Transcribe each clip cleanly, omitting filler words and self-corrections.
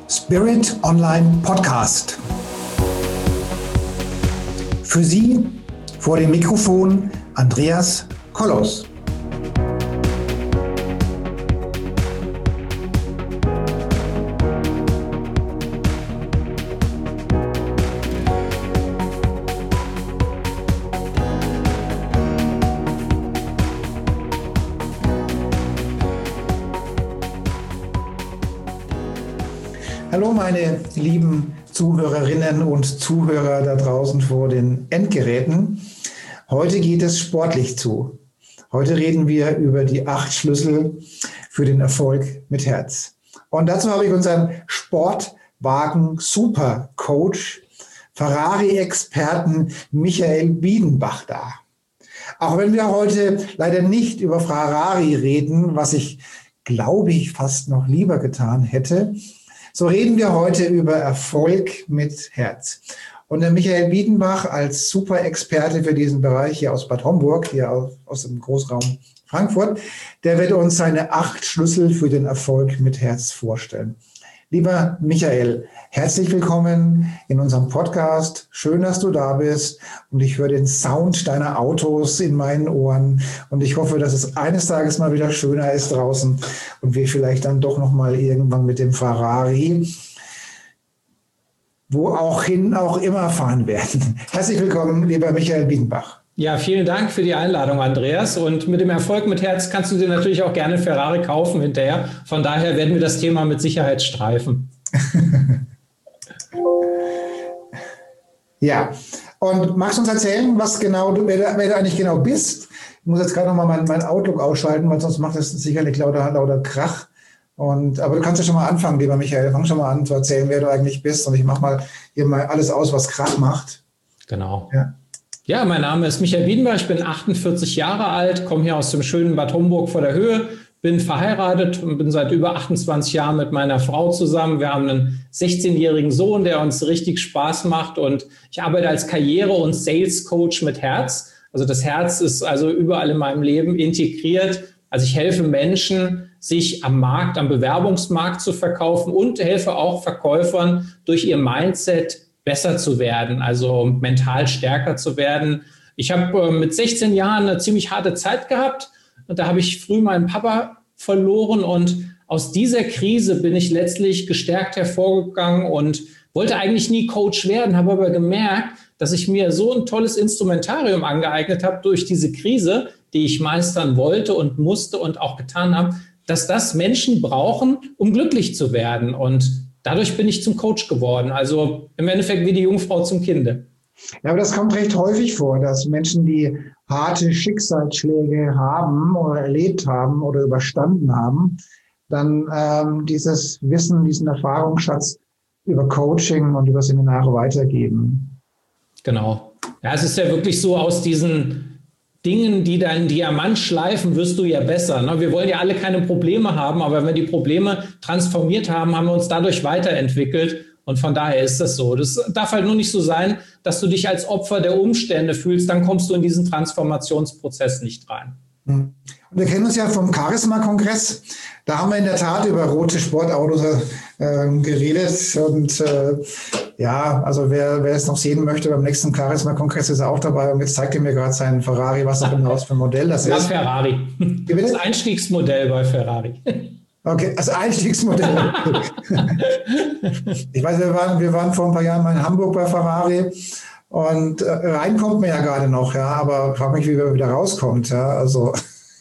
Spirit Online Podcast. Für Sie vor dem Mikrofon Andreas Kollos. Hallo meine lieben Zuhörerinnen und Zuhörer da draußen vor den Endgeräten. Heute geht es sportlich zu. Heute reden wir über die 8 Schlüssel für den Erfolg mit Herz. Und dazu habe ich unseren Sportwagen-Supercoach, Ferrari-Experten Michael Biedenbach da. Auch wenn wir heute leider nicht über Ferrari reden, was ich, glaube ich, fast noch lieber getan hätte, so reden wir heute über Erfolg mit Herz. Und der Michael Biedenbach als Super-Experte für diesen Bereich hier aus Bad Homburg, hier aus dem Großraum Frankfurt, der wird uns seine 8 Schlüssel für den Erfolg mit Herz vorstellen. Lieber Michael, herzlich willkommen in unserem Podcast. Schön, dass du da bist und ich höre den Sound deiner Autos in meinen Ohren und ich hoffe, dass es eines Tages mal wieder schöner ist draußen und wir vielleicht dann doch noch mal irgendwann mit dem Ferrari, wo auch immer fahren werden. Herzlich willkommen, lieber Michael Biedenbach. Ja, vielen Dank für die Einladung, Andreas. Und mit dem Erfolg mit Herz kannst du dir natürlich auch gerne Ferrari kaufen hinterher. Von daher werden wir das Thema mit Sicherheit streifen. Ja, und magst du uns erzählen, wer du eigentlich genau bist? Ich muss jetzt gerade nochmal mein Outlook ausschalten, weil sonst macht es sicherlich lauter Krach. Aber du kannst ja schon mal anfangen, lieber Michael. Fang schon mal an zu erzählen, wer du eigentlich bist. Und ich mache mal hier mal alles aus, was Krach macht. Genau. Ja, mein Name ist Michael Biedenbach, ich bin 48 Jahre alt, komme hier aus dem schönen Bad Homburg vor der Höhe, bin verheiratet und bin seit über 28 Jahren mit meiner Frau zusammen. Wir haben einen 16-jährigen Sohn, der uns richtig Spaß macht und ich arbeite als Karriere- und Sales-Coach mit Herz. Also das Herz ist also überall in meinem Leben integriert. Also ich helfe Menschen, sich am Bewerbungsmarkt zu verkaufen und helfe auch Verkäufern durch ihr Mindset besser zu werden, also mental stärker zu werden. Ich habe mit 16 Jahren eine ziemlich harte Zeit gehabt und da habe ich früh meinen Papa verloren und aus dieser Krise bin ich letztlich gestärkt hervorgegangen und wollte eigentlich nie Coach werden, habe aber gemerkt, dass ich mir so ein tolles Instrumentarium angeeignet habe durch diese Krise, die ich meistern wollte und musste und auch getan habe, dass das Menschen brauchen, um glücklich zu werden. Und dadurch bin ich zum Coach geworden. Also im Endeffekt wie die Jungfrau zum Kinde. Ja, aber das kommt recht häufig vor, dass Menschen, die harte Schicksalsschläge haben oder erlebt haben oder überstanden haben, dann dieses Wissen, diesen Erfahrungsschatz über Coaching und über Seminare weitergeben. Genau. Ja, es ist ja wirklich so, aus diesen Dingen, die dann Diamant schleifen, wirst du ja besser. Ne? Wir wollen ja alle keine Probleme haben, aber wenn wir die Probleme transformiert haben, haben wir uns dadurch weiterentwickelt. Und von daher ist das so. Das darf halt nur nicht so sein, dass du dich als Opfer der Umstände fühlst. Dann kommst du in diesen Transformationsprozess nicht rein. Und wir kennen uns ja vom Charisma-Kongress. Da haben wir in der Tat über rote Sportautos geredet. Und also wer es noch sehen möchte, beim nächsten Charisma-Kongress ist er auch dabei. Und jetzt zeigt er mir gerade seinen Ferrari, was auch immer für ein Modell das ist. Das Ferrari. Das Einstiegsmodell bei Ferrari. Okay, also Einstiegsmodell. Ich weiß, wir waren vor ein paar Jahren mal in Hamburg bei Ferrari. Und rein kommt man ja gerade noch, ja, aber frage mich, wie man wieder rauskommt, ja, also.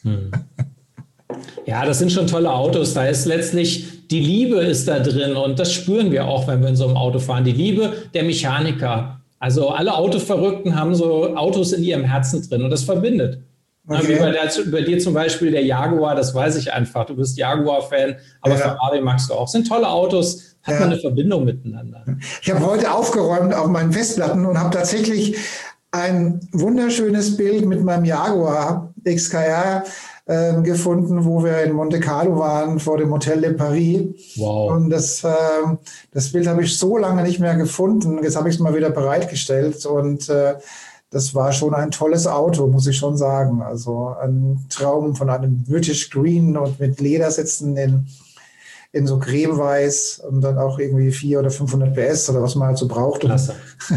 Ja, das sind schon tolle Autos, da ist letztlich, die Liebe ist da drin und das spüren wir auch, wenn wir in so einem Auto fahren, die Liebe der Mechaniker. Also alle Autoverrückten haben so Autos in ihrem Herzen drin und das verbindet. Okay. Wie bei dir zum Beispiel der Jaguar, das weiß ich einfach, du bist Jaguar-Fan, aber ja. Ferrari magst du auch. Das sind tolle Autos, hat man eine Verbindung miteinander. Ich habe heute aufgeräumt auf meinen Festplatten und habe tatsächlich ein wunderschönes Bild mit meinem Jaguar XKR gefunden, wo wir in Monte Carlo waren, vor dem Hotel de Paris. Wow. Und das Bild habe ich so lange nicht mehr gefunden. Jetzt habe ich es mal wieder bereitgestellt und das war schon ein tolles Auto, muss ich schon sagen. Also ein Traum von einem British Green und mit Ledersitzen in so cremeweiß und dann auch irgendwie 400 oder 500 PS oder was man halt so braucht. Klasse.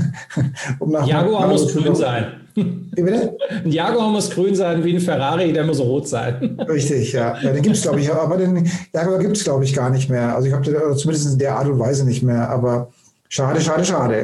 Jaguar muss grün sein. Wie bitte? Ein Jaguar muss grün sein, wie ein Ferrari, der muss rot sein. Richtig, ja. Den gibt es, glaube ich, aber den Jaguar gibt es, glaube ich, gar nicht mehr. Also ich habe zumindest in der Art und Weise nicht mehr, aber schade, schade, schade.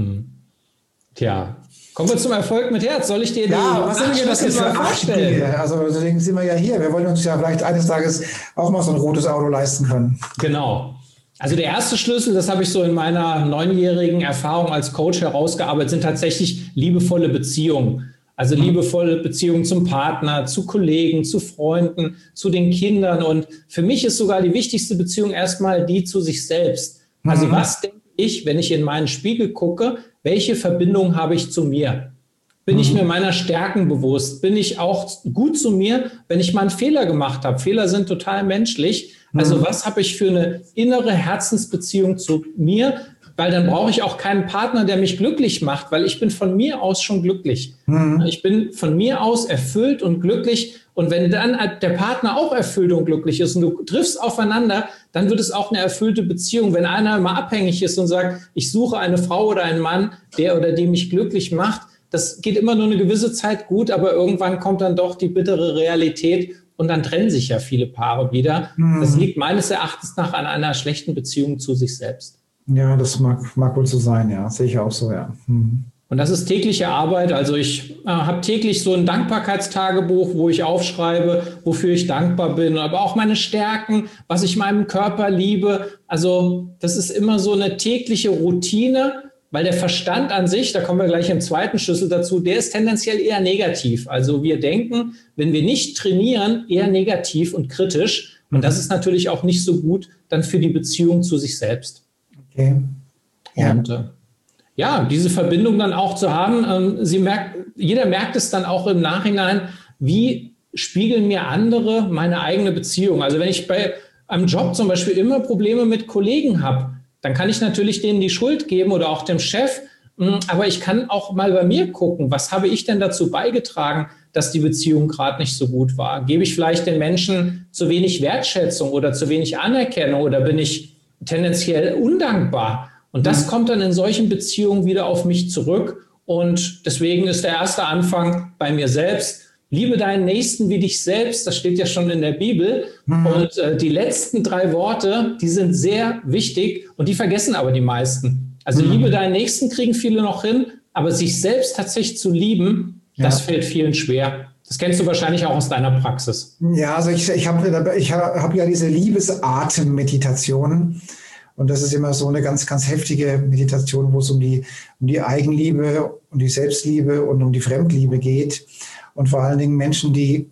Tja, kommen wir zum Erfolg mit Herz. Soll ich dir was sind das mal vorstellen? Also deswegen sind wir ja hier. Wir wollen uns ja vielleicht eines Tages auch mal so ein rotes Auto leisten können. Genau. Also der erste Schlüssel, das habe ich so in meiner 9-jährigen Erfahrung als Coach herausgearbeitet, sind tatsächlich liebevolle Beziehungen. Also liebevolle Beziehungen zum Partner, zu Kollegen, zu Freunden, zu den Kindern. Und für mich ist sogar die wichtigste Beziehung erstmal die zu sich selbst. Also was denke ich, wenn ich in meinen Spiegel gucke, welche Verbindung habe ich zu mir? Bin ich mir meiner Stärken bewusst? Bin ich auch gut zu mir, wenn ich mal einen Fehler gemacht habe? Fehler sind total menschlich. Also was habe ich für eine innere Herzensbeziehung zu mir? Weil dann brauche ich auch keinen Partner, der mich glücklich macht, weil ich bin von mir aus schon glücklich. Ich bin von mir aus erfüllt und glücklich. Und wenn dann der Partner auch erfüllt und glücklich ist und du triffst aufeinander, dann wird es auch eine erfüllte Beziehung. Wenn einer immer abhängig ist und sagt, ich suche eine Frau oder einen Mann, der oder die mich glücklich macht, das geht immer nur eine gewisse Zeit gut, aber irgendwann kommt dann doch die bittere Realität und dann trennen sich ja viele Paare wieder. Das liegt meines Erachtens nach an einer schlechten Beziehung zu sich selbst. Ja, das mag wohl so sein, ja. Sehe ich auch so, ja. Und das ist tägliche Arbeit. Also ich habe täglich so ein Dankbarkeitstagebuch, wo ich aufschreibe, wofür ich dankbar bin, aber auch meine Stärken, was ich meinem Körper liebe. Also das ist immer so eine tägliche Routine, weil der Verstand an sich, da kommen wir gleich im zweiten Schlüssel dazu, der ist tendenziell eher negativ. Also wir denken, wenn wir nicht trainieren, eher negativ und kritisch. Und das ist natürlich auch nicht so gut dann für die Beziehung zu sich selbst. Okay. Ja. Und diese Verbindung dann auch zu haben, jeder merkt es dann auch im Nachhinein, wie spiegeln mir andere meine eigene Beziehung. Also wenn ich bei einem Job zum Beispiel immer Probleme mit Kollegen habe, dann kann ich natürlich denen die Schuld geben oder auch dem Chef. Aber ich kann auch mal bei mir gucken, was habe ich denn dazu beigetragen, dass die Beziehung gerade nicht so gut war? Gebe ich vielleicht den Menschen zu wenig Wertschätzung oder zu wenig Anerkennung oder bin ich tendenziell undankbar? Und das kommt dann in solchen Beziehungen wieder auf mich zurück. Und deswegen ist der erste Anfang bei mir selbst. Liebe deinen Nächsten wie dich selbst, das steht ja schon in der Bibel. Und die letzten 3 Worte, die sind sehr wichtig und die vergessen aber die meisten. Also liebe deinen Nächsten kriegen viele noch hin, aber sich selbst tatsächlich zu lieben, das fällt vielen schwer. Das kennst du wahrscheinlich auch aus deiner Praxis. Ja, also ich hab ja diese Liebesatem-Meditation. Und das ist immer so eine ganz, ganz heftige Meditation, wo es um die Eigenliebe, um die Selbstliebe und um die Fremdliebe geht. Und vor allen Dingen Menschen, die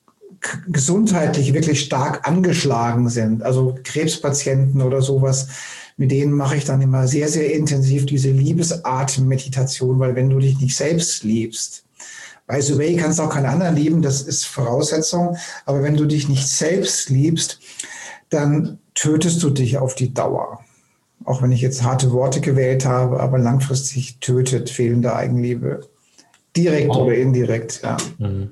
gesundheitlich wirklich stark angeschlagen sind, also Krebspatienten oder sowas, mit denen mache ich dann immer sehr, sehr intensiv diese Liebesatem-Meditation, weil wenn du dich nicht selbst liebst, by the way, kannst du auch keine anderen lieben, das ist Voraussetzung, aber wenn du dich nicht selbst liebst, dann tötest du dich auf die Dauer. Auch wenn ich jetzt harte Worte gewählt habe, aber langfristig tötet fehlende Eigenliebe. Direkt oder indirekt, ja.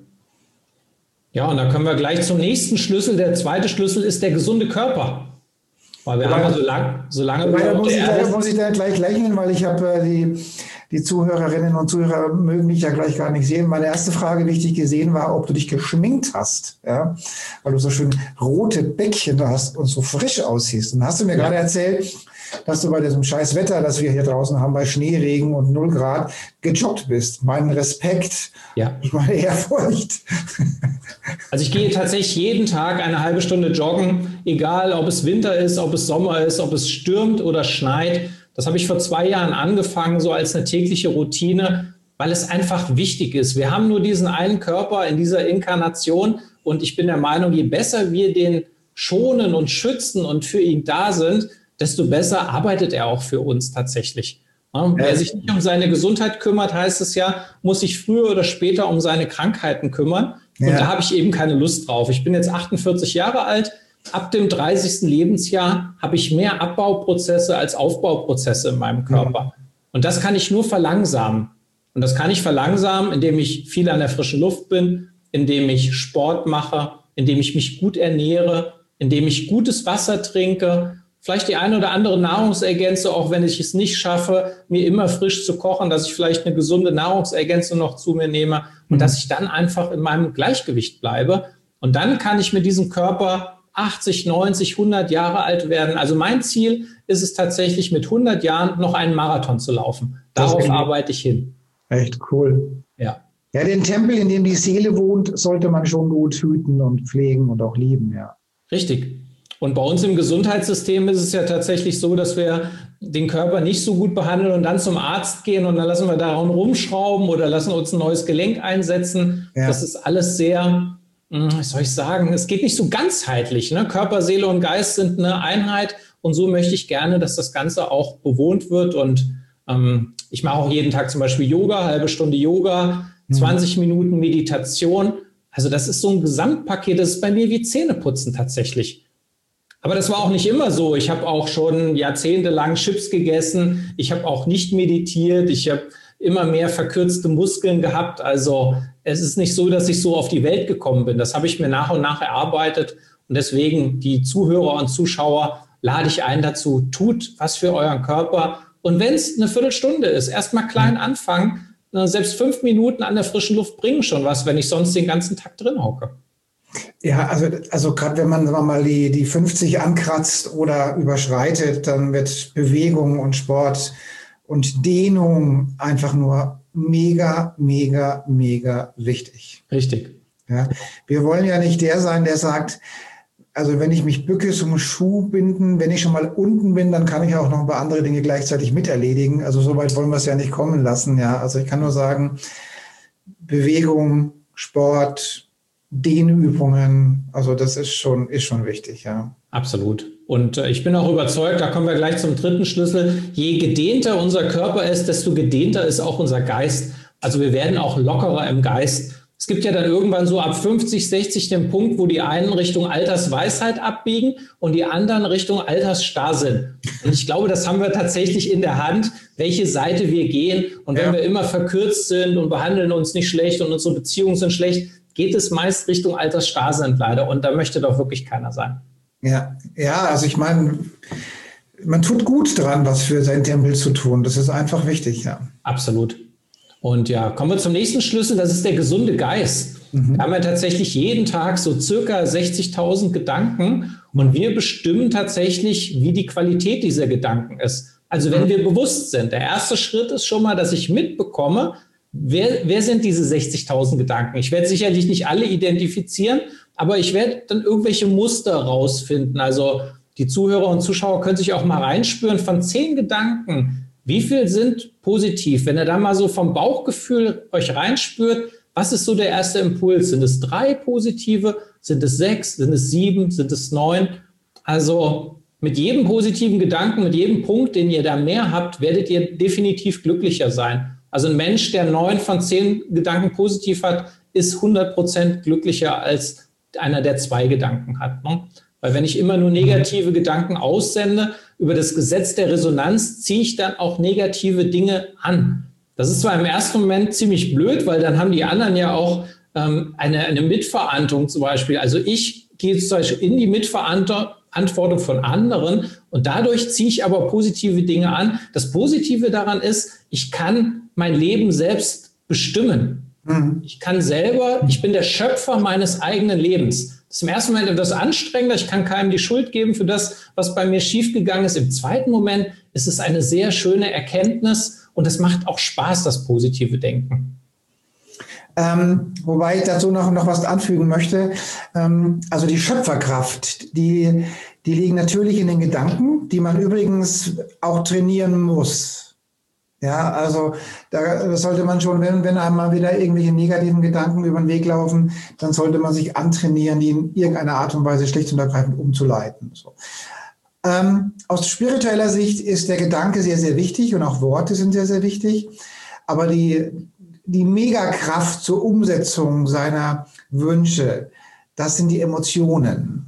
Ja, und dann kommen wir gleich zum nächsten Schlüssel. Der zweite Schlüssel ist der gesunde Körper. Weil wir haben so lange muss ich da gleich lächeln, weil ich habe die Zuhörerinnen und Zuhörer mögen mich ja gleich gar nicht sehen. Meine erste Frage, die ich dich gesehen war, ob du dich geschminkt hast, ja, weil du so schön rote Bäckchen hast und so frisch aussiehst. Und hast du mir gerade erzählt, dass du bei diesem scheiß Wetter, das wir hier draußen haben, bei Schneeregen und 0 Grad, gejoggt bist. Meinen Respekt, meine Ehrfurcht. Also ich gehe tatsächlich jeden Tag eine halbe Stunde joggen, egal ob es Winter ist, ob es Sommer ist, ob es stürmt oder schneit. Das habe ich vor 2 Jahren angefangen, so als eine tägliche Routine, weil es einfach wichtig ist. Wir haben nur diesen einen Körper in dieser Inkarnation und ich bin der Meinung, je besser wir den schonen und schützen und für ihn da sind, desto besser arbeitet er auch für uns tatsächlich. Wer sich nicht um seine Gesundheit kümmert, heißt es ja, muss sich früher oder später um seine Krankheiten kümmern. Und da habe ich eben keine Lust drauf. Ich bin jetzt 48 Jahre alt. Ab dem 30. Lebensjahr habe ich mehr Abbauprozesse als Aufbauprozesse in meinem Körper. Und das kann ich nur verlangsamen. Und das kann ich verlangsamen, indem ich viel an der frischen Luft bin, indem ich Sport mache, indem ich mich gut ernähre, indem ich gutes Wasser trinke, vielleicht die eine oder andere Nahrungsergänzung, auch wenn ich es nicht schaffe, mir immer frisch zu kochen, dass ich vielleicht eine gesunde Nahrungsergänzung noch zu mir nehme und dass ich dann einfach in meinem Gleichgewicht bleibe. Und dann kann ich mit diesem Körper 80, 90, 100 Jahre alt werden. Also mein Ziel ist es tatsächlich, mit 100 Jahren noch einen Marathon zu laufen. Darauf arbeite ich hin. Echt cool. Ja. Ja, den Tempel, in dem die Seele wohnt, sollte man schon gut hüten und pflegen und auch lieben, ja. Richtig. Und bei uns im Gesundheitssystem ist es ja tatsächlich so, dass wir den Körper nicht so gut behandeln und dann zum Arzt gehen und dann lassen wir daran rumschrauben oder lassen uns ein neues Gelenk einsetzen. Ja. Das ist alles sehr, wie soll ich sagen, es geht nicht so ganzheitlich. Ne? Körper, Seele und Geist sind eine Einheit und so möchte ich gerne, dass das Ganze auch bewohnt wird. Und ich mache auch jeden Tag zum Beispiel Yoga, halbe Stunde Yoga, 20 Minuten Meditation. Also das ist so ein Gesamtpaket, das ist bei mir wie Zähneputzen tatsächlich. Aber das war auch nicht immer so. Ich habe auch schon jahrzehntelang Chips gegessen. Ich habe auch nicht meditiert. Ich habe immer mehr verkürzte Muskeln gehabt. Also es ist nicht so, dass ich so auf die Welt gekommen bin. Das habe ich mir nach und nach erarbeitet. Und deswegen, die Zuhörer und Zuschauer, lade ich ein dazu, tut was für euren Körper. Und wenn es eine Viertelstunde ist, erstmal klein anfangen. Selbst 5 Minuten an der frischen Luft bringen schon was, wenn ich sonst den ganzen Tag drin hocke. Ja, also gerade wenn man mal die 50 ankratzt oder überschreitet, dann wird Bewegung und Sport und Dehnung einfach nur mega, mega, mega wichtig. Richtig. Ja, wir wollen ja nicht der sein, der sagt, also wenn ich mich bücke zum Schuh binden, wenn ich schon mal unten bin, dann kann ich auch noch ein paar andere Dinge gleichzeitig miterledigen. Also so weit wollen wir es ja nicht kommen lassen. Ja, also ich kann nur sagen, Bewegung, Sport, Dehnübungen, also das ist schon wichtig, ja. Absolut. Und ich bin auch überzeugt, da kommen wir gleich zum dritten Schlüssel, je gedehnter unser Körper ist, desto gedehnter ist auch unser Geist. Also wir werden auch lockerer im Geist. Es gibt ja dann irgendwann so ab 50, 60 den Punkt, wo die einen Richtung Altersweisheit abbiegen und die anderen Richtung Altersstarrsinn. Und ich glaube, das haben wir tatsächlich in der Hand, welche Seite wir gehen. Und wenn wir immer verkürzt sind und behandeln uns nicht schlecht und unsere Beziehungen sind schlecht, geht es meist Richtung Altersstarrsinn leider. Und da möchte doch wirklich keiner sein. Ja, also ich meine, man tut gut dran, was für seinen Tempel zu tun. Das ist einfach wichtig, ja. Absolut. Und ja, kommen wir zum nächsten Schlüssel, das ist der gesunde Geist. Da haben wir tatsächlich jeden Tag so circa 60.000 Gedanken und wir bestimmen tatsächlich, wie die Qualität dieser Gedanken ist. Also wenn wir bewusst sind, der erste Schritt ist schon mal, dass ich mitbekomme, wer sind diese 60.000 Gedanken? Ich werde sicherlich nicht alle identifizieren, aber ich werde dann irgendwelche Muster rausfinden. Also die Zuhörer und Zuschauer können sich auch mal reinspüren von 10 Gedanken. Wie viel sind positiv? Wenn ihr da mal so vom Bauchgefühl euch reinspürt, was ist so der erste Impuls? Sind es 3 positive? Sind es 6? Sind es 7? Sind es 9? Also mit jedem positiven Gedanken, mit jedem Punkt, den ihr da mehr habt, werdet ihr definitiv glücklicher sein. Also ein Mensch, der 9 von 10 Gedanken positiv hat, ist 100% glücklicher als einer, der 2 Gedanken hat. Ne? Weil wenn ich immer nur negative Gedanken aussende, über das Gesetz der Resonanz ziehe ich dann auch negative Dinge an. Das ist zwar im ersten Moment ziemlich blöd, weil dann haben die anderen ja auch eine Mitverantwortung zum Beispiel. Also ich gehe zum Beispiel in die Mitverantwortung von anderen und dadurch ziehe ich aber positive Dinge an. Das Positive daran ist, ich kann mein Leben selbst bestimmen. Ich kann selber, ich bin der Schöpfer meines eigenen Lebens. Das ist im ersten Moment etwas anstrengender. Ich kann keinem die Schuld geben für das, was bei mir schiefgegangen ist. Im zweiten Moment ist es eine sehr schöne Erkenntnis und es macht auch Spaß, das positive Denken. Wobei ich dazu noch was anfügen möchte. Also die Schöpferkraft, die liegen natürlich in den Gedanken, die man übrigens auch trainieren muss. Ja, also da sollte man schon, wenn einmal wieder irgendwelche negativen Gedanken über den Weg laufen, dann sollte man sich antrainieren, die in irgendeiner Art und Weise schlicht und ergreifend umzuleiten. So. Aus spiritueller Sicht ist der Gedanke sehr, sehr wichtig und auch Worte sind sehr, sehr wichtig. Aber die Megakraft zur Umsetzung seiner Wünsche, das sind die Emotionen.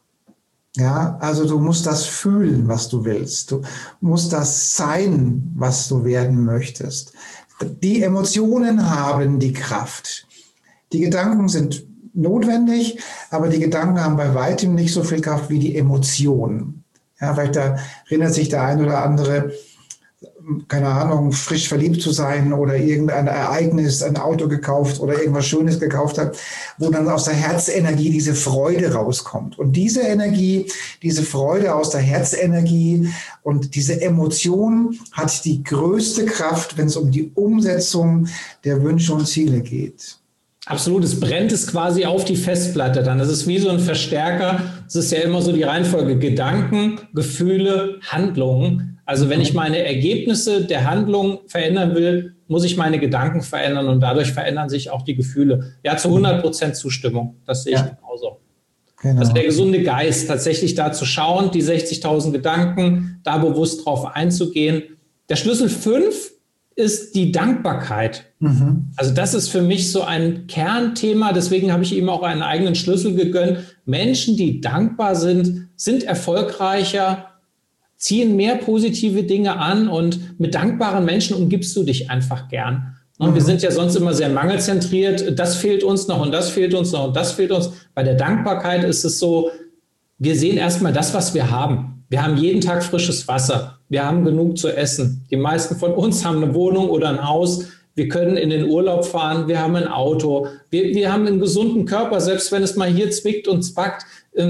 Ja, also du musst das fühlen, was du willst. Du musst das sein, was du werden möchtest. Die Emotionen haben die Kraft. Die Gedanken sind notwendig, aber die Gedanken haben bei weitem nicht so viel Kraft wie die Emotionen. Ja, vielleicht da erinnert sich der ein oder andere, keine Ahnung, frisch verliebt zu sein oder irgendein Ereignis, ein Auto gekauft oder irgendwas Schönes gekauft hat, wo dann aus der Herzenergie diese Freude rauskommt. Und diese Energie, diese Freude aus der Herzenergie und diese Emotion hat die größte Kraft, wenn es um die Umsetzung der Wünsche und Ziele geht. Absolut, es brennt es quasi auf die Festplatte dann. Das ist wie so ein Verstärker. Es ist ja immer so die Reihenfolge Gedanken, Gefühle, Handlungen. Also wenn ich meine Ergebnisse der Handlung verändern will, muss ich meine Gedanken verändern und dadurch verändern sich auch die Gefühle. Ja, zu 100% Zustimmung. Das sehe ich genauso. Genau. Also der gesunde Geist, tatsächlich da zu schauen, die 60.000 Gedanken, da bewusst drauf einzugehen. Der Schlüssel 5 ist die Dankbarkeit. Also das ist für mich so ein Kernthema. Deswegen habe ich ihm auch einen eigenen Schlüssel gegönnt. Menschen, die dankbar sind, sind erfolgreicher, ziehen mehr positive Dinge an und mit dankbaren Menschen umgibst du dich einfach gern. Und wir sind ja sonst immer sehr mangelzentriert. Das fehlt uns noch und das fehlt uns noch und das fehlt uns. Bei der Dankbarkeit ist es so, wir sehen erstmal das, was wir haben. Wir haben jeden Tag frisches Wasser. Wir haben genug zu essen. Die meisten von uns haben eine Wohnung oder ein Haus. Wir können in den Urlaub fahren. Wir haben ein Auto. Wir haben einen gesunden Körper, selbst wenn es mal hier zwickt und zwackt.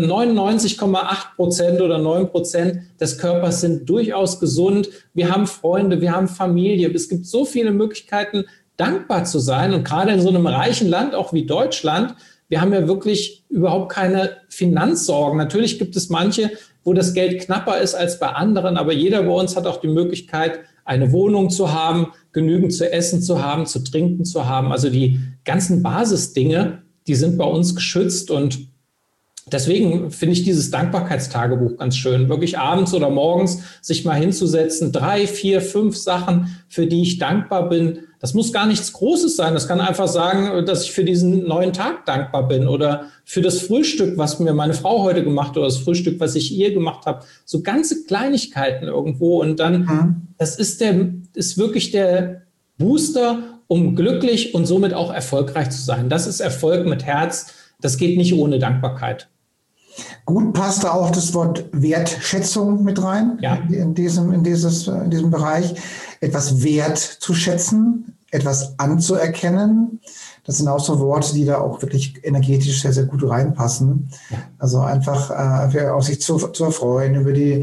99,8% oder 9% des Körpers sind durchaus gesund. Wir haben Freunde, wir haben Familie. Es gibt so viele Möglichkeiten, dankbar zu sein. Und gerade in so einem reichen Land, auch wie Deutschland, wir haben ja wirklich überhaupt keine Finanzsorgen. Natürlich gibt es manche, wo das Geld knapper ist als bei anderen, aber jeder bei uns hat auch die Möglichkeit, eine Wohnung zu haben, genügend zu essen zu haben, zu trinken zu haben. Also die ganzen Basisdinge, die sind bei uns geschützt und deswegen finde ich dieses Dankbarkeitstagebuch ganz schön, wirklich abends oder morgens sich mal hinzusetzen, 3, 4, 5 Sachen, für die ich dankbar bin. Das muss gar nichts Großes sein. Das kann einfach sagen, dass ich für diesen neuen Tag dankbar bin oder für das Frühstück, was mir meine Frau heute gemacht hat oder das Frühstück, was ich ihr gemacht habe. So ganze Kleinigkeiten irgendwo und dann, das ist wirklich der Booster, um glücklich und somit auch erfolgreich zu sein. Das ist Erfolg mit Herz. Das geht nicht ohne Dankbarkeit. Gut passt da auch das Wort Wertschätzung mit rein, in diesem Bereich. Etwas wert zu schätzen, etwas anzuerkennen. Das sind auch so Worte, die da auch wirklich energetisch sehr, sehr gut reinpassen. Also einfach auch sich zu erfreuen über die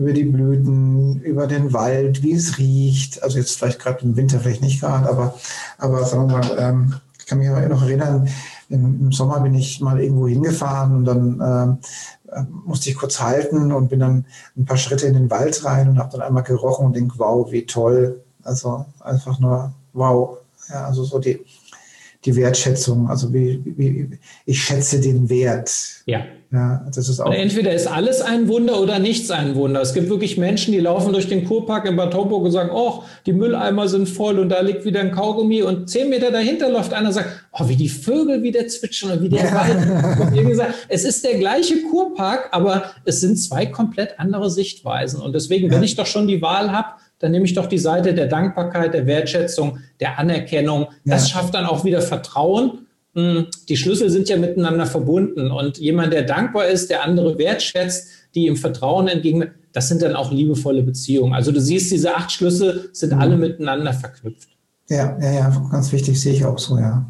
Blüten, über den Wald, wie es riecht. Also jetzt vielleicht gerade im Winter, vielleicht nicht gerade, aber sagen wir mal, ich kann mich noch erinnern, im Sommer bin ich mal irgendwo hingefahren und dann musste ich kurz halten und bin dann ein paar Schritte in den Wald rein und habe dann einmal gerochen und denke, wow, wie toll. Also einfach nur wow. Ja, also so die Wertschätzung, also wie ich schätze den Wert. Ja. Ja, das ist auch. Und entweder ist alles ein Wunder oder nichts ein Wunder. Es gibt wirklich Menschen, die laufen durch den Kurpark in Bad Homburg und sagen, oh, die Mülleimer sind voll und da liegt wieder ein Kaugummi und 10 Meter dahinter läuft einer und sagt, oh, wie die Vögel wieder zwitschern und wie der Wald. Und wie gesagt, es ist der gleiche Kurpark, aber es sind 2 komplett andere Sichtweisen. Und deswegen, wenn ich doch schon die Wahl habe, dann nehme ich doch die Seite der Dankbarkeit, der Wertschätzung, der Anerkennung. Das schafft dann auch wieder Vertrauen. Die Schlüssel sind ja miteinander verbunden und jemand, der dankbar ist, der andere wertschätzt, die ihm Vertrauen entgegen, das sind dann auch liebevolle Beziehungen. Also du siehst, diese 8 Schlüssel sind alle miteinander verknüpft. Ja, ganz wichtig, sehe ich auch so, ja.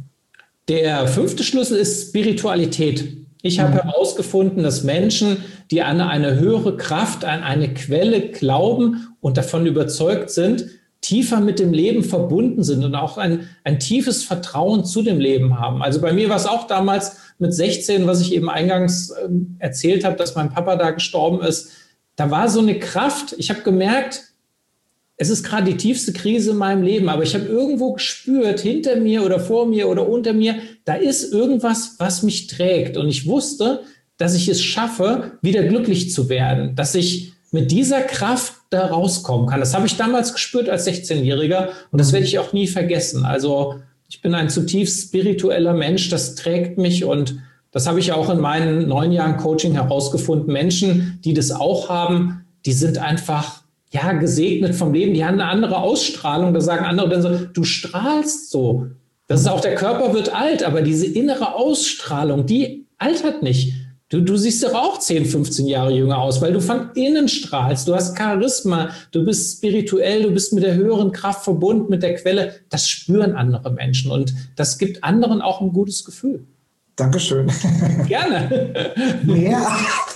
Der 5. Schlüssel ist Spiritualität. Ich habe herausgefunden, dass Menschen, die an eine höhere Kraft, an eine Quelle glauben und davon überzeugt sind, tiefer mit dem Leben verbunden sind und auch ein tiefes Vertrauen zu dem Leben haben. Also bei mir war es auch damals mit 16, was ich eben eingangs erzählt habe, dass mein Papa da gestorben ist. Da war so eine Kraft. Ich habe gemerkt, es ist gerade die tiefste Krise in meinem Leben, aber ich habe irgendwo gespürt, hinter mir oder vor mir oder unter mir, da ist irgendwas, was mich trägt. Und ich wusste, dass ich es schaffe, wieder glücklich zu werden, dass ich mit dieser Kraft da rauskommen kann. Das habe ich damals gespürt als 16-Jähriger und das werde ich auch nie vergessen. Also ich bin ein zutiefst spiritueller Mensch, das trägt mich und das habe ich auch in meinen 9 Jahren Coaching herausgefunden. Menschen, die das auch haben, die sind einfach gesegnet vom Leben, die haben eine andere Ausstrahlung. Da sagen andere dann so, du strahlst so. Das ist auch, der Körper wird alt, aber diese innere Ausstrahlung, die altert nicht. Du siehst doch auch 10, 15 Jahre jünger aus, weil du von innen strahlst. Du hast Charisma, du bist spirituell, du bist mit der höheren Kraft verbunden, mit der Quelle. Das spüren andere Menschen und das gibt anderen auch ein gutes Gefühl. Dankeschön. Gerne. Ja.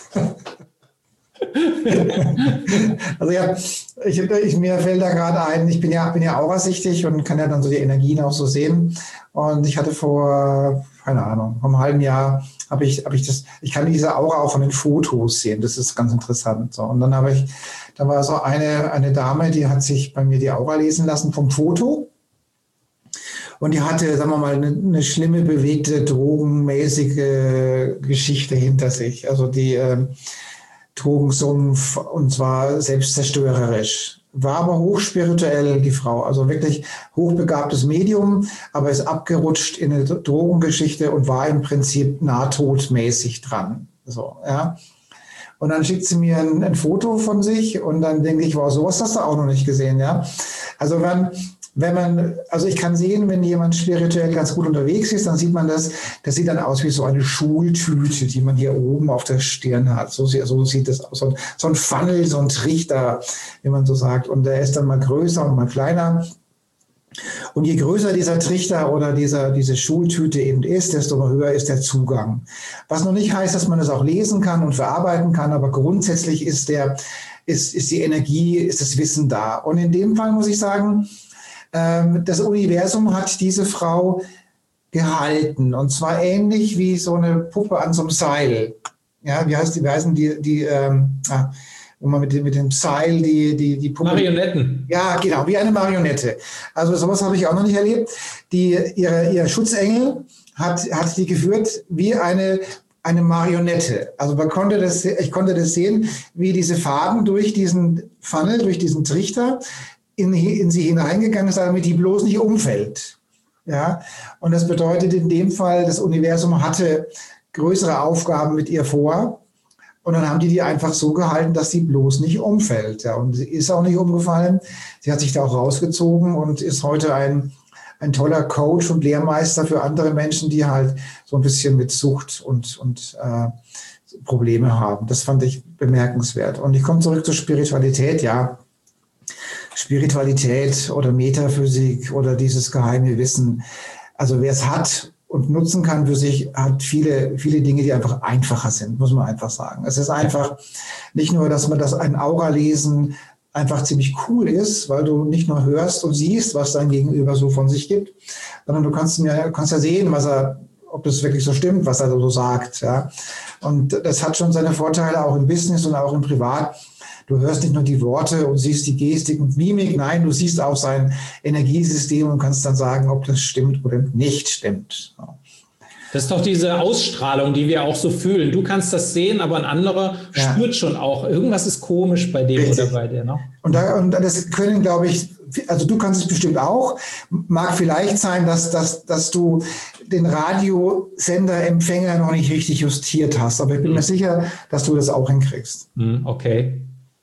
Also ja, mir fällt da gerade ein, ich bin ja aurasichtig und kann ja dann so die Energien auch so sehen. Und ich hatte vor, keine Ahnung, vor einem halben Jahr ich kann diese Aura auch von den Fotos sehen. Das ist ganz interessant. So. Und dann da war so eine Dame, die hat sich bei mir die Aura lesen lassen vom Foto. Und die hatte, sagen wir mal, eine schlimme, bewegte, drogenmäßige Geschichte hinter sich. Also die Drogensumpf, und zwar selbstzerstörerisch. War aber hochspirituell, die Frau. Also wirklich hochbegabtes Medium, aber ist abgerutscht in eine Drogengeschichte und war im Prinzip nahtodmäßig dran. So, ja. Und dann schickt sie mir ein Foto von sich und dann denke ich, wow, sowas hast du auch noch nicht gesehen, ja. Also also ich kann sehen, wenn jemand spirituell ganz gut unterwegs ist, dann sieht man das sieht dann aus wie so eine Schultüte, die man hier oben auf der Stirn hat. So sieht das aus. So ein Funnel, so ein Trichter, wie man so sagt. Und der ist dann mal größer und mal kleiner. Und je größer dieser Trichter oder diese Schultüte eben ist, desto höher ist der Zugang. Was noch nicht heißt, dass man das auch lesen kann und verarbeiten kann, aber grundsätzlich ist die Energie, ist das Wissen da. Und in dem Fall muss ich sagen, das Universum hat diese Frau gehalten. Und zwar ähnlich wie so eine Puppe an so einem Seil. Ja, wie heißen wo man mit dem Seil die Puppe... Marionetten. Ja, genau, wie eine Marionette. Also sowas habe ich auch noch nicht erlebt. Ihr Schutzengel hat die geführt wie eine Marionette. Also ich konnte das sehen, wie diese Faden durch diesen Funnel, durch diesen Trichter in sie hineingegangen ist, damit die bloß nicht umfällt. Ja? Und das bedeutet in dem Fall, das Universum hatte größere Aufgaben mit ihr vor. Und dann haben die einfach so gehalten, dass sie bloß nicht umfällt. Ja? Und sie ist auch nicht umgefallen. Sie hat sich da auch rausgezogen und ist heute ein toller Coach und Lehrmeister für andere Menschen, die halt so ein bisschen mit Sucht und Probleme haben. Das fand ich bemerkenswert. Und ich komme zurück zur Spiritualität. Ja, Spiritualität oder Metaphysik oder dieses geheime Wissen. Also wer es hat und nutzen kann für sich, hat viele, viele Dinge, die einfach einfacher sind, muss man einfach sagen. Es ist einfach nicht nur, dass man ein Aura-Lesen einfach ziemlich cool ist, weil du nicht nur hörst und siehst, was dein Gegenüber so von sich gibt, sondern du kannst ja sehen, ob das wirklich so stimmt, was er so sagt. Ja. Und das hat schon seine Vorteile auch im Business und auch im Privat. Du hörst nicht nur die Worte und siehst die Gestik und Mimik, nein, du siehst auch sein Energiesystem und kannst dann sagen, ob das stimmt oder nicht stimmt. Das ist doch diese Ausstrahlung, die wir auch so fühlen. Du kannst das sehen, aber ein anderer spürt schon auch, irgendwas ist komisch bei dem Richtig. Oder bei dir. Ne? Und das können, glaube ich, also du kannst es bestimmt auch, mag vielleicht sein, dass du den Radiosender-Empfänger noch nicht richtig justiert hast, aber ich bin mir sicher, dass du das auch hinkriegst. Okay.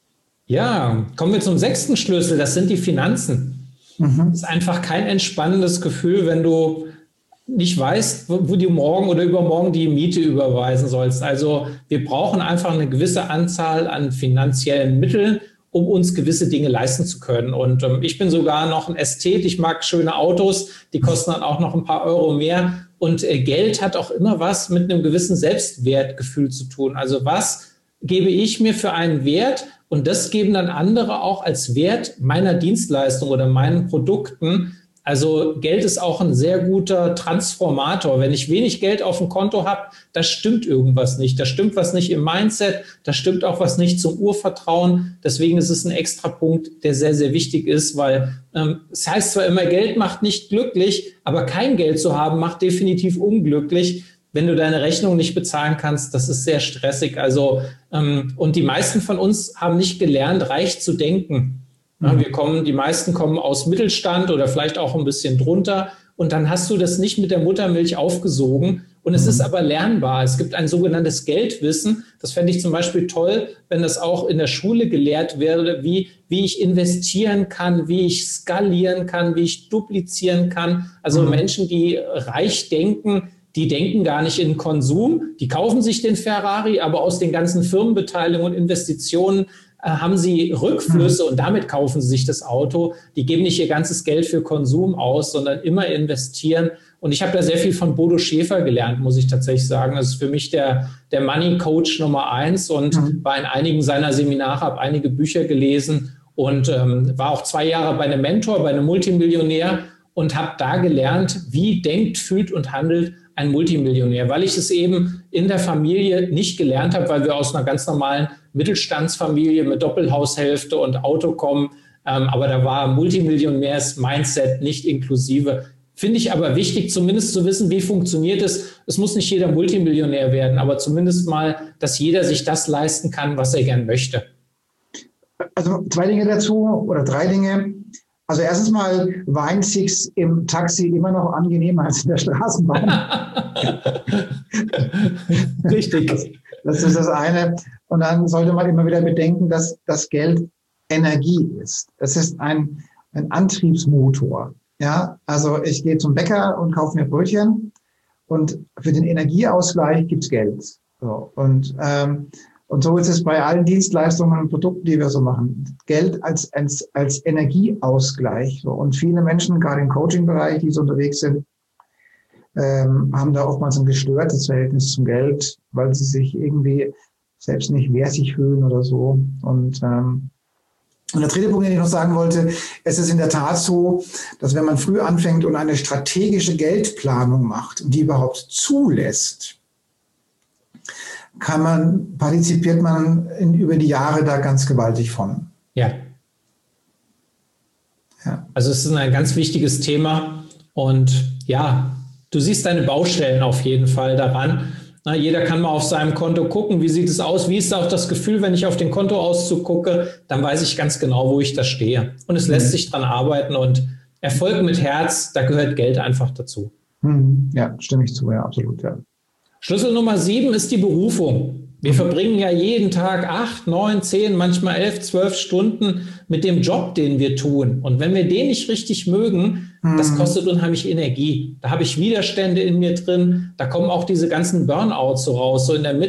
Ja, kommen wir zum 6. Schlüssel, das sind die Finanzen. Das ist einfach kein entspannendes Gefühl, wenn du nicht weißt, wo du morgen oder übermorgen die Miete überweisen sollst. Also wir brauchen einfach eine gewisse Anzahl an finanziellen Mitteln, um uns gewisse Dinge leisten zu können. Und ich bin sogar noch ein Ästhet, ich mag schöne Autos, die kosten dann auch noch ein paar Euro mehr. Und Geld hat auch immer was mit einem gewissen Selbstwertgefühl zu tun. Also was gebe ich mir für einen Wert? Und das geben dann andere auch als Wert meiner Dienstleistung oder meinen Produkten. Also Geld ist auch ein sehr guter Transformator. Wenn ich wenig Geld auf dem Konto habe, da stimmt irgendwas nicht. Da stimmt was nicht im Mindset, da stimmt auch was nicht zum Urvertrauen. Deswegen ist es ein extra Punkt, der sehr, sehr wichtig ist, weil es heißt zwar immer, Geld macht nicht glücklich, aber kein Geld zu haben macht definitiv unglücklich. Wenn du deine Rechnung nicht bezahlen kannst, das ist sehr stressig. Also und die meisten von uns haben nicht gelernt, reich zu denken. Ja, die meisten kommen aus Mittelstand oder vielleicht auch ein bisschen drunter und dann hast du das nicht mit der Muttermilch aufgesogen Und es ist aber lernbar. Es gibt ein sogenanntes Geldwissen. Das fände ich zum Beispiel toll, wenn das auch in der Schule gelehrt wäre, wie ich investieren kann, wie ich skalieren kann, wie ich duplizieren kann. Also Menschen, die reich denken, die denken gar nicht in Konsum. Die kaufen sich den Ferrari, aber aus den ganzen Firmenbeteiligungen und Investitionen haben sie Rückflüsse und damit kaufen sie sich das Auto. Die geben nicht ihr ganzes Geld für Konsum aus, sondern immer investieren. Und ich habe da sehr viel von Bodo Schäfer gelernt, muss ich tatsächlich sagen. Das ist für mich der Money Coach Nummer 1 und war in einigen seiner Seminare, habe einige Bücher gelesen und war auch 2 Jahre bei einem Mentor, bei einem Multimillionär und habe da gelernt, wie denkt, fühlt und handelt ein Multimillionär, weil ich es eben in der Familie nicht gelernt habe, weil wir aus einer ganz normalen Mittelstandsfamilie mit Doppelhaushälfte und Auto kommen. Aber da war Multimillionärs-Mindset nicht inklusive. Finde ich aber wichtig, zumindest zu wissen, wie funktioniert es. Es muss nicht jeder Multimillionär werden, aber zumindest mal, dass jeder sich das leisten kann, was er gern möchte. Also 2 Dinge dazu oder 3 Dinge. Also erstens mal weint sich's im Taxi immer noch angenehmer als in der Straßenbahn. Richtig. Das ist das eine. Und dann sollte man immer wieder bedenken, dass das Geld Energie ist. Es ist ein Antriebsmotor. Ja, also ich gehe zum Bäcker und kaufe mir Brötchen und für den Energieausgleich gibt's Geld. So, und so ist es bei allen Dienstleistungen und Produkten, die wir so machen. Geld als Energieausgleich. So. Und viele Menschen, gerade im Coaching-Bereich, die so unterwegs sind, haben da oftmals ein gestörtes Verhältnis zum Geld, weil sie sich irgendwie selbst nicht wertig fühlen oder so. Und der dritte Punkt, den ich noch sagen wollte, es ist in der Tat so, dass wenn man früh anfängt und eine strategische Geldplanung macht und die überhaupt zulässt, partizipiert man über die Jahre da ganz gewaltig von. Ja. Also es ist ein ganz wichtiges Thema und ja, du siehst deine Baustellen auf jeden Fall daran. Na, jeder kann mal auf seinem Konto gucken, wie sieht es aus, wie ist auch das Gefühl, wenn ich auf den Kontoauszug gucke, dann weiß ich ganz genau, wo ich da stehe. Und es lässt sich dran arbeiten und Erfolg mit Herz, da gehört Geld einfach dazu. Ja, stimme ich zu, ja, absolut, ja. Schlüssel Nummer 7 ist die Berufung. Wir verbringen ja jeden Tag 8, 9, 10, manchmal 11, 12 Stunden mit dem Job, den wir tun. Und wenn wir den nicht richtig mögen, das kostet unheimlich Energie. Da habe ich Widerstände in mir drin. Da kommen auch diese ganzen Burnouts so raus. So im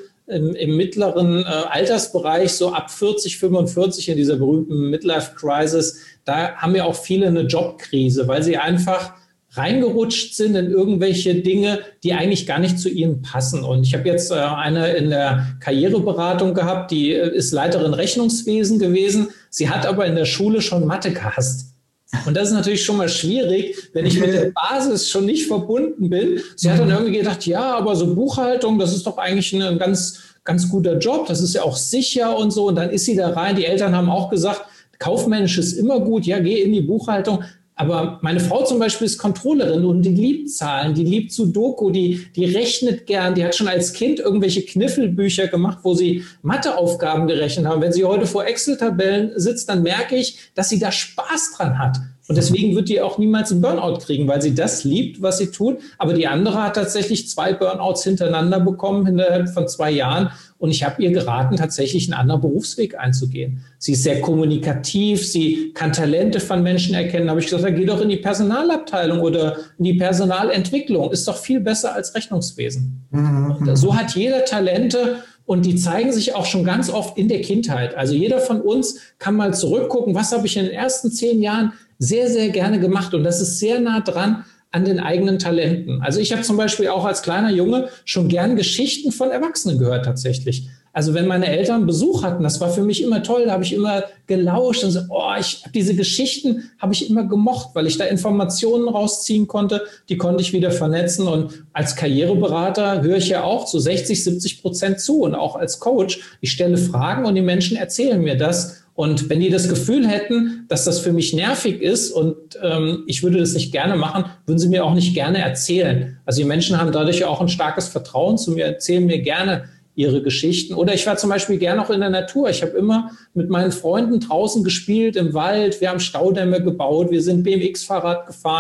mittleren Altersbereich, so ab 40, 45 in dieser berühmten Midlife-Crisis, da haben ja auch viele eine Jobkrise, weil sie einfach reingerutscht sind in irgendwelche Dinge, die eigentlich gar nicht zu ihnen passen. Und ich habe jetzt eine in der Karriereberatung gehabt, die ist Leiterin Rechnungswesen gewesen. Sie hat aber in der Schule schon Mathe gehasst. Und das ist natürlich schon mal schwierig, wenn ich mit der Basis schon nicht verbunden bin. Sie hat dann irgendwie gedacht, ja, aber so Buchhaltung, das ist doch eigentlich ein ganz guter Job. Das ist ja auch sicher und so. Und dann ist sie da rein. Die Eltern haben auch gesagt, kaufmännisch ist immer gut. Ja, geh in die Buchhaltung. Aber meine Frau zum Beispiel ist Controllerin und die liebt Zahlen, die liebt Sudoku, die rechnet gern, die hat schon als Kind irgendwelche Kniffelbücher gemacht, wo sie Matheaufgaben gerechnet haben. Wenn sie heute vor Excel-Tabellen sitzt, dann merke ich, dass sie da Spaß dran hat. Und deswegen wird die auch niemals einen Burnout kriegen, weil sie das liebt, was sie tut. Aber die andere hat tatsächlich 2 Burnouts hintereinander bekommen innerhalb von 2 Jahren. Und ich habe ihr geraten, tatsächlich einen anderen Berufsweg einzugehen. Sie ist sehr kommunikativ, sie kann Talente von Menschen erkennen. Da habe ich gesagt, geh doch in die Personalabteilung oder in die Personalentwicklung. Ist doch viel besser als Rechnungswesen. Und so hat jeder Talente. Und die zeigen sich auch schon ganz oft in der Kindheit. Also jeder von uns kann mal zurückgucken, was habe ich in den ersten 10 Jahren sehr, sehr gerne gemacht. Und das ist sehr nah dran an den eigenen Talenten. Also ich habe zum Beispiel auch als kleiner Junge schon gern Geschichten von Erwachsenen gehört tatsächlich. Also wenn meine Eltern Besuch hatten, das war für mich immer toll, da habe ich immer gelauscht und so, diese Geschichten habe ich immer gemocht, weil ich da Informationen rausziehen konnte, die konnte ich wieder vernetzen. Und als Karriereberater höre ich ja auch zu 60-70% zu und auch als Coach. Ich stelle Fragen und die Menschen erzählen mir das. Und wenn die das Gefühl hätten, dass das für mich nervig ist und ich würde das nicht gerne machen, würden sie mir auch nicht gerne erzählen. Also die Menschen haben dadurch auch ein starkes Vertrauen zu mir, erzählen mir gerne ihre Geschichten. Oder ich war zum Beispiel gerne auch in der Natur. Ich habe immer mit meinen Freunden draußen gespielt, im Wald. Wir haben Staudämme gebaut. Wir sind BMX-Fahrrad gefahren.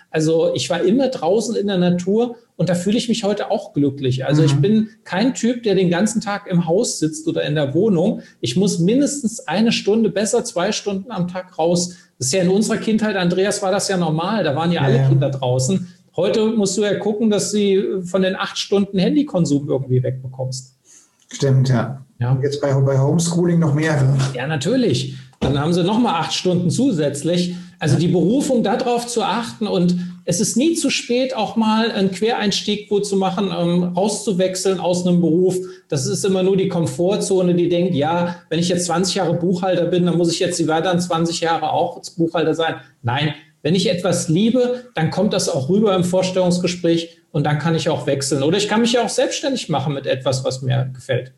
Also ich war immer draußen in der Natur und da fühle ich mich heute auch glücklich. Also ich bin kein Typ, der den ganzen Tag im Haus sitzt oder in der Wohnung. Ich muss mindestens 1 Stunde, besser 2 Stunden am Tag raus. Das ist ja in unserer Kindheit, Andreas, war das ja normal. Da waren ja alle Kinder draußen. Heute musst du ja gucken, dass du von den 8 Stunden Handykonsum irgendwie wegbekommst. Stimmt, ja. Und jetzt bei Homeschooling noch mehr. Ja, natürlich. Dann haben sie nochmal 8 Stunden zusätzlich. Also die Berufung, darauf zu achten, und es ist nie zu spät, auch mal einen Quereinstieg zu machen, rauszuwechseln aus einem Beruf. Das ist immer nur die Komfortzone, die denkt, ja, wenn ich jetzt 20 Jahre Buchhalter bin, dann muss ich jetzt die weiteren 20 Jahre auch als Buchhalter sein. Nein, wenn ich etwas liebe, dann kommt das auch rüber im Vorstellungsgespräch und dann kann ich auch wechseln. Oder ich kann mich ja auch selbstständig machen mit etwas, was mir gefällt.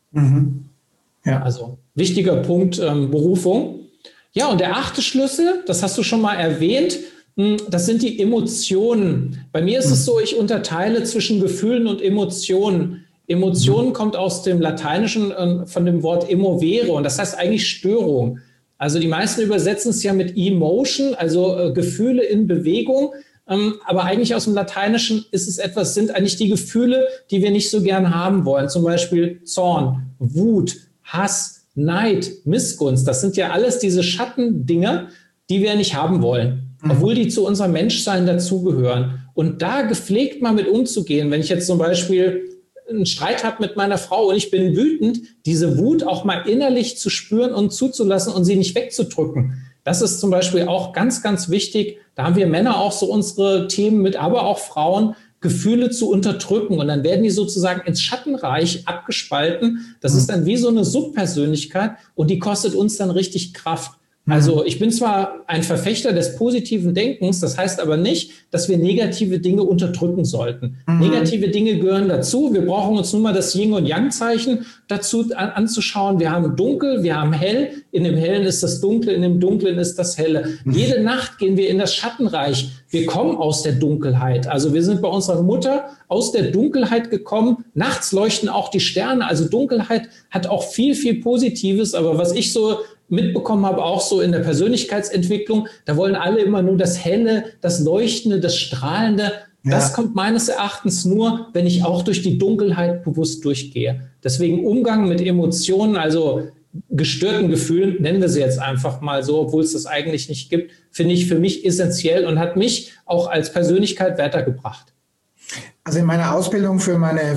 Ja. Also wichtiger Punkt, Berufung. Ja, und der 8. Schlüssel, das hast du schon mal erwähnt, das sind die Emotionen. Bei mir ist es so, ich unterteile zwischen Gefühlen und Emotionen. Emotionen kommt aus dem Lateinischen von dem Wort emovere, und das heißt eigentlich Störung. Also die meisten übersetzen es ja mit Emotion, also Gefühle in Bewegung. Aber eigentlich aus dem Lateinischen sind eigentlich die Gefühle, die wir nicht so gern haben wollen. Zum Beispiel Zorn, Wut, Hass, Neid, Missgunst. Das sind ja alles diese Schattendinger, die wir nicht haben wollen, obwohl die zu unserem Menschsein dazugehören. Und da gepflegt mal mit umzugehen, wenn ich jetzt zum Beispiel einen Streit habe mit meiner Frau und ich bin wütend, diese Wut auch mal innerlich zu spüren und zuzulassen und sie nicht wegzudrücken. Das ist zum Beispiel auch ganz, ganz wichtig. Da haben wir Männer auch so unsere Themen mit, aber auch Frauen, Gefühle zu unterdrücken. Und dann werden die sozusagen ins Schattenreich abgespalten. Das ist dann wie so eine Subpersönlichkeit und die kostet uns dann richtig Kraft. Also ich bin zwar ein Verfechter des positiven Denkens, das heißt aber nicht, dass wir negative Dinge unterdrücken sollten. Negative Dinge gehören dazu. Wir brauchen uns nur mal das Yin- und Yang-Zeichen dazu anzuschauen. Wir haben Dunkel, wir haben Hell. In dem Hellen ist das Dunkle, in dem Dunklen ist das Helle. Jede Nacht gehen wir in das Schattenreich. Wir kommen aus der Dunkelheit. Also wir sind bei unserer Mutter aus der Dunkelheit gekommen. Nachts leuchten auch die Sterne. Also Dunkelheit hat auch viel, viel Positives. Aber was ich so mitbekommen habe, auch so in der Persönlichkeitsentwicklung, da wollen alle immer nur das Helle, das Leuchtende, das Strahlende. Das kommt meines Erachtens nur, wenn ich auch durch die Dunkelheit bewusst durchgehe. Deswegen Umgang mit Emotionen, also gestörten Gefühlen, nennen wir sie jetzt einfach mal so, obwohl es das eigentlich nicht gibt, finde ich für mich essentiell und hat mich auch als Persönlichkeit weitergebracht. Also in meiner Ausbildung für meine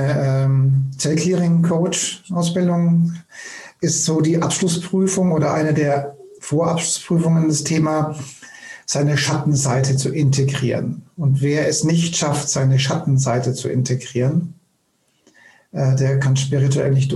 Zell-Clearing-Coach-Ausbildung ist so die Abschlussprüfung oder eine der Vorabschlussprüfungen das Thema, seine Schattenseite zu integrieren. Und wer es nicht schafft, seine Schattenseite zu integrieren, der kann spirituell nicht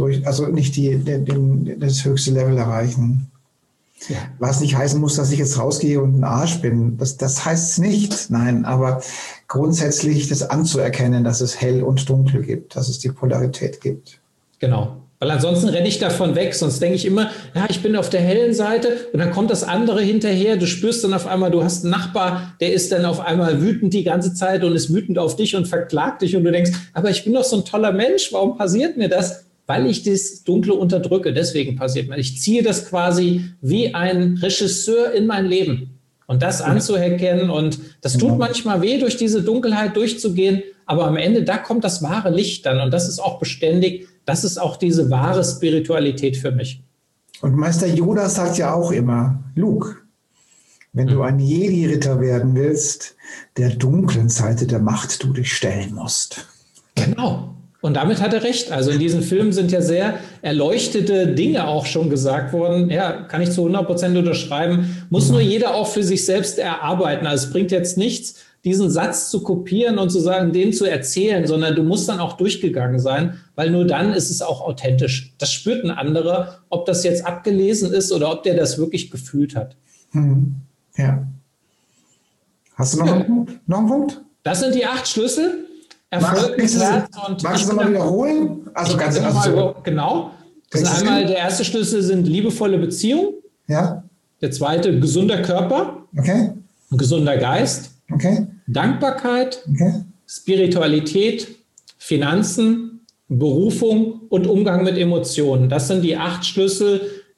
das höchste Level erreichen. Ja. Was nicht heißen muss, dass ich jetzt rausgehe und ein Arsch bin. Das heißt es nicht. Nein, aber grundsätzlich das anzuerkennen, dass es hell und dunkel gibt, dass es die Polarität gibt. Genau. Weil ansonsten renne ich davon weg, sonst denke ich immer, ja, ich bin auf der hellen Seite und dann kommt das andere hinterher, du spürst dann auf einmal, du hast einen Nachbar, der ist dann auf einmal wütend die ganze Zeit und ist wütend auf dich und verklagt dich und du denkst, aber ich bin doch so ein toller Mensch, warum passiert mir das? Weil ich das Dunkle unterdrücke, deswegen passiert mir. Ich ziehe das quasi wie ein Regisseur in mein Leben und das anzuerkennen und das tut manchmal weh, durch diese Dunkelheit durchzugehen, aber am Ende, da kommt das wahre Licht dann und das ist auch beständig. Das ist auch diese wahre Spiritualität für mich. Und Meister Yoda sagt ja auch immer, Luke, wenn du ein Jedi-Ritter werden willst, der dunklen Seite der Macht du dich stellen musst. Genau. Und damit hat er recht. Also in diesen Filmen sind ja sehr erleuchtete Dinge auch schon gesagt worden. Ja, kann ich zu 100% unterschreiben. Muss nur jeder auch für sich selbst erarbeiten. Also es bringt jetzt nichts, diesen Satz zu kopieren und zu sagen, den zu erzählen, sondern du musst dann auch durchgegangen sein, weil nur dann ist es auch authentisch. Das spürt ein anderer, ob das jetzt abgelesen ist oder ob der das wirklich gefühlt hat. Ja. Hast du noch einen Punkt? Das sind die 8 Schlüssel. Erfolg mit Herz und... Magst du es nochmal wiederholen? Genau. Das ist einmal, der erste Schlüssel sind liebevolle Beziehungen. Ja. Der zweite, gesunder Körper. Okay. Gesunder Geist. Okay. Dankbarkeit. Okay. Spiritualität. Finanzen. Berufung und Umgang mit Emotionen. Das sind die 8 Schlüssel,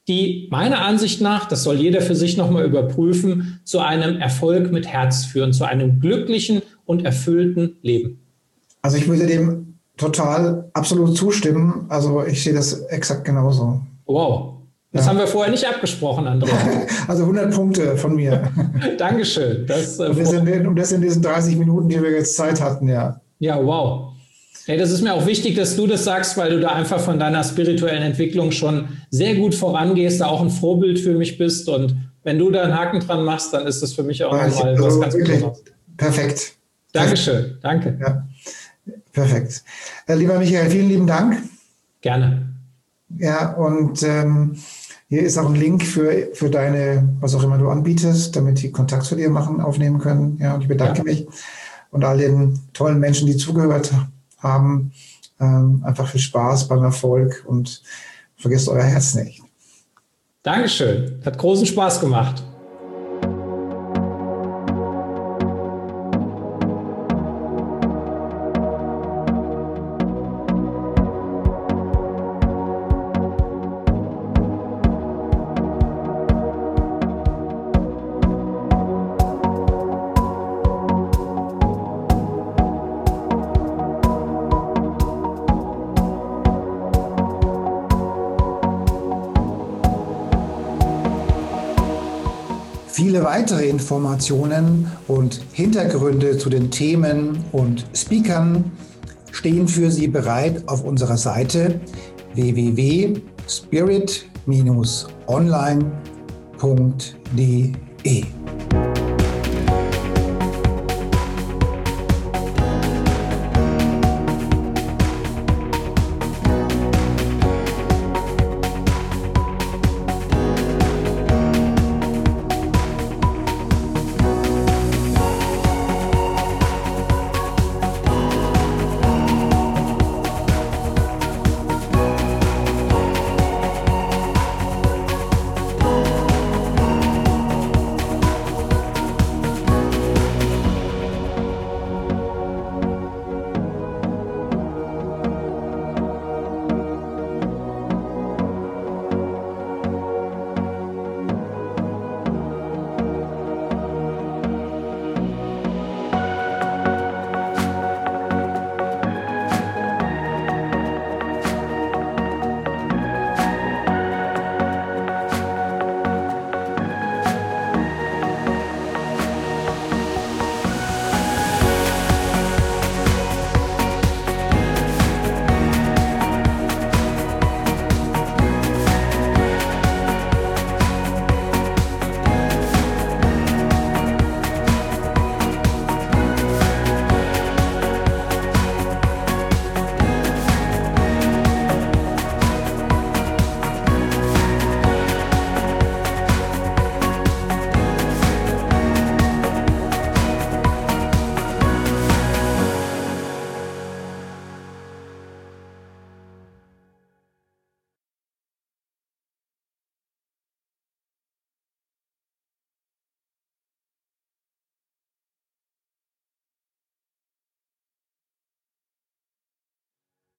die meiner Ansicht nach, das soll jeder für sich nochmal überprüfen, zu einem Erfolg mit Herz führen, zu einem glücklichen und erfüllten Leben. Also ich würde dem total absolut zustimmen. Also ich sehe das exakt genauso. Wow. Das haben wir vorher nicht abgesprochen, Andrea. Also 100 Punkte von mir. Dankeschön. Das in diesen 30 Minuten, die wir jetzt Zeit hatten, ja. Ja, wow. Hey, das ist mir auch wichtig, dass du das sagst, weil du da einfach von deiner spirituellen Entwicklung schon sehr gut vorangehst, da auch ein Vorbild für mich bist. Und wenn du da einen Haken dran machst, dann ist das für mich auch nochmal was ganz Besonderes. Perfekt. Dankeschön. Danke. Ja, perfekt. Lieber Michael, vielen lieben Dank. Gerne. Ja, und hier ist auch ein Link für deine, was auch immer du anbietest, damit die Kontakt zu dir aufnehmen können. Ja, und ich bedanke mich und all den tollen Menschen, die zugehört haben. Einfach viel Spaß beim Erfolg und vergesst euer Herz nicht. Dankeschön. Hat großen Spaß gemacht. Viele weitere Informationen und Hintergründe zu den Themen und Speakern stehen für Sie bereit auf unserer Seite www.spirit-online.de.